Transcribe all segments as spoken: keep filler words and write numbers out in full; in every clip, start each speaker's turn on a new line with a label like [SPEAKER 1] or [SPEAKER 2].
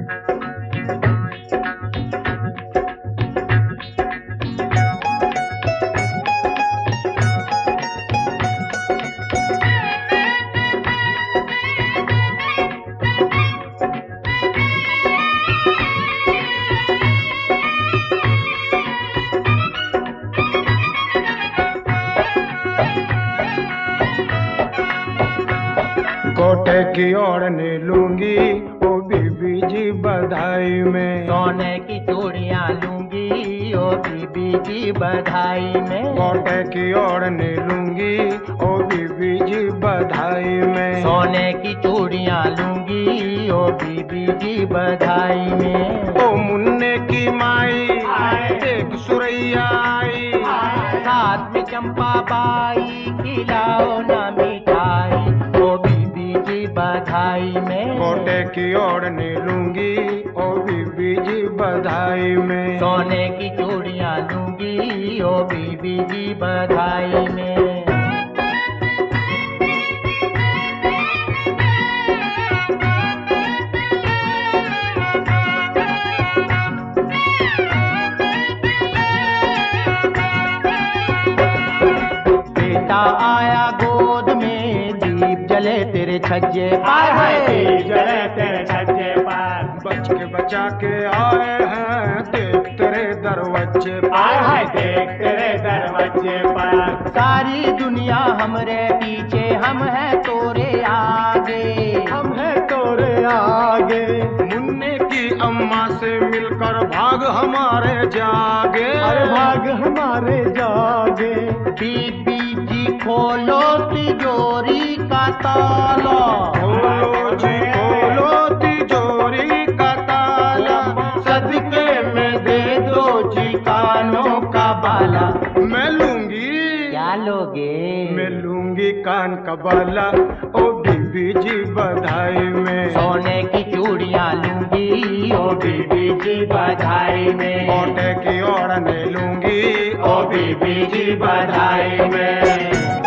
[SPEAKER 1] कोटे की ओढ़नी लूंगी ओ बीबी जी बधाई में।
[SPEAKER 2] सोने की चूड़ियां लूंगी ओ बीबी जी बधाई में।
[SPEAKER 1] कोटे की ओढ़नी लूंगी ओ बीबी जी बधाई में।
[SPEAKER 2] सोने की चूड़ियां लूंगी ओ बीबी जी बधाई में।
[SPEAKER 1] ओ मुन्ने की माई देख सुरैया आई,
[SPEAKER 2] साथ में चंपा बाई खिलाओ ना मिठाई ओ बीबी जी बधाई में।
[SPEAKER 1] कोटे की ओढ़नी लूंगी ओ बीबी जी बधाई में।
[SPEAKER 2] सोने की चूड़ियां लूंगी ओ बीबी जी बधाई में। आया गोद में दीप जले तेरे छज्जे पर,
[SPEAKER 3] दीप जले तेरे छज्जे पर।
[SPEAKER 1] बच के बचा के आए हैं देख तेरे दरवाजे पर,
[SPEAKER 3] देख तेरे दरवाजे पर।
[SPEAKER 2] सारी दुनिया हमरे पीछे हम है तोरे आगे,
[SPEAKER 3] हम है तोरे आगे।
[SPEAKER 1] मुन्ने की अम्मा से मिलकर भाग हमारे जागे,
[SPEAKER 3] अरे भाग हमारे जागे।
[SPEAKER 2] बीबी जी खोलो तिजोरी का ताला,
[SPEAKER 1] खोलो जी खोलो तिजोरी का ताला।
[SPEAKER 2] सदके में दे दो जी कानों का बाला।
[SPEAKER 1] मैं लूंगी,
[SPEAKER 2] क्या लोगे?
[SPEAKER 1] मैं लूंगी कान का बाला ओ बीबी जी बधाई में।
[SPEAKER 2] सोने की चूड़ियां लूंगी ओ बीबी जी बधाई में।
[SPEAKER 1] कोटे की ओढ़नी लूंगी
[SPEAKER 2] ओ बीबी जी बधाई में।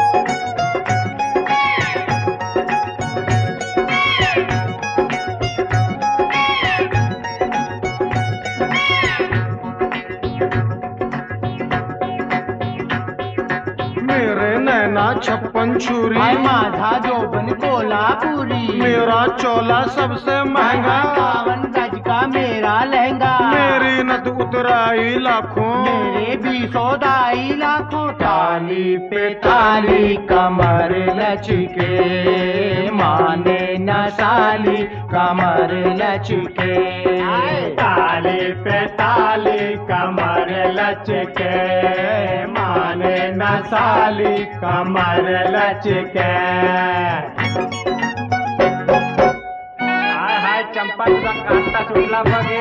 [SPEAKER 1] मेरे नैना छप्पन छुरी,
[SPEAKER 2] माझा जोबन कोल्हापुरी।
[SPEAKER 1] मेरा चोला सबसे महंगा,
[SPEAKER 2] बावन गज का मेरा लहंगा।
[SPEAKER 1] मेरी नद उतराई लाखों,
[SPEAKER 2] मेरे भी सौदाई लाखों। ताली पे ताली कमर लचके, माने न साली कमर लचके।
[SPEAKER 3] ताली पे ताली कमर लचके, माने न साली कमर लचके। हाय हाय चंपा तुझा कांटा सुटला बगे।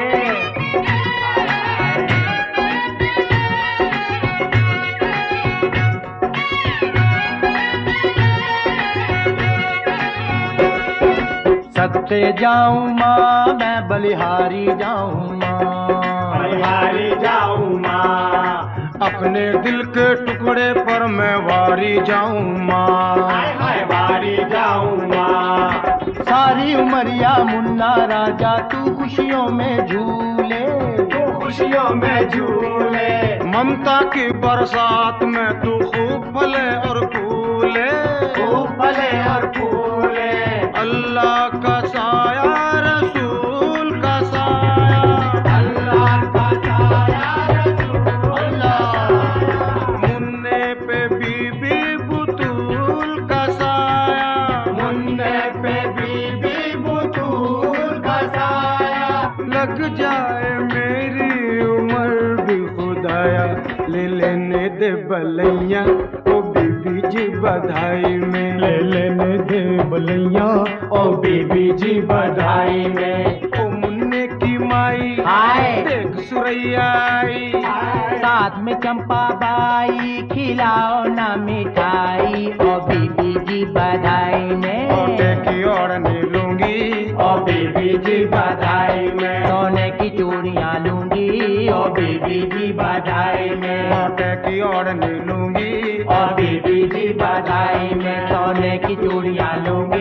[SPEAKER 2] सत्ते जाऊं माँ मैं बलिहारी जाऊं माँ,
[SPEAKER 3] बलिहारी जाऊं माँ।
[SPEAKER 1] अपने दिल के टुकड़े पर मैं वारी जाऊं माँ,
[SPEAKER 3] हाय हाय वारी जाऊं माँ।
[SPEAKER 2] सारी उमरिया मुन्ना राजा तू खुशियों में झूले,
[SPEAKER 3] तू खुशियों में झूले।
[SPEAKER 1] ममता की बरसात में तू खूब फले और फूले,
[SPEAKER 3] खूब फले और फूले।
[SPEAKER 1] अल्लाह का साया रसूल का साया,
[SPEAKER 3] अल्लाह का साया रसूल अल्लाह।
[SPEAKER 1] मुन्ने पे बीबी बुतूल का साया,
[SPEAKER 3] मुन्ने पे बीबी बुतूल का साया।
[SPEAKER 1] लग जाए मेरी उम्र भी खुदाया, ले लेने दे बलैया ओ बीबी जी बधाई में।
[SPEAKER 3] ले लेने दे बलैया ओ बीबी जी बधाई में।
[SPEAKER 1] ओ मुन्ने की माई
[SPEAKER 2] हाय
[SPEAKER 1] देख सुरैया आई,
[SPEAKER 2] साथ में चंपा बाई खिलाओ ना मिठाई ओ बीबी जी बधाई में।
[SPEAKER 1] कोटे की ओढ़नी लूंगी
[SPEAKER 3] ओ बीबी जी बधाई में।
[SPEAKER 2] सोने की चूड़ियां लूंगी ओ बीबी जी बधाई में।
[SPEAKER 1] कोटे की ओढ़नी लूंगी
[SPEAKER 2] ओ बीबी जी बधाई में। सोने की चूड़ियां लूंगी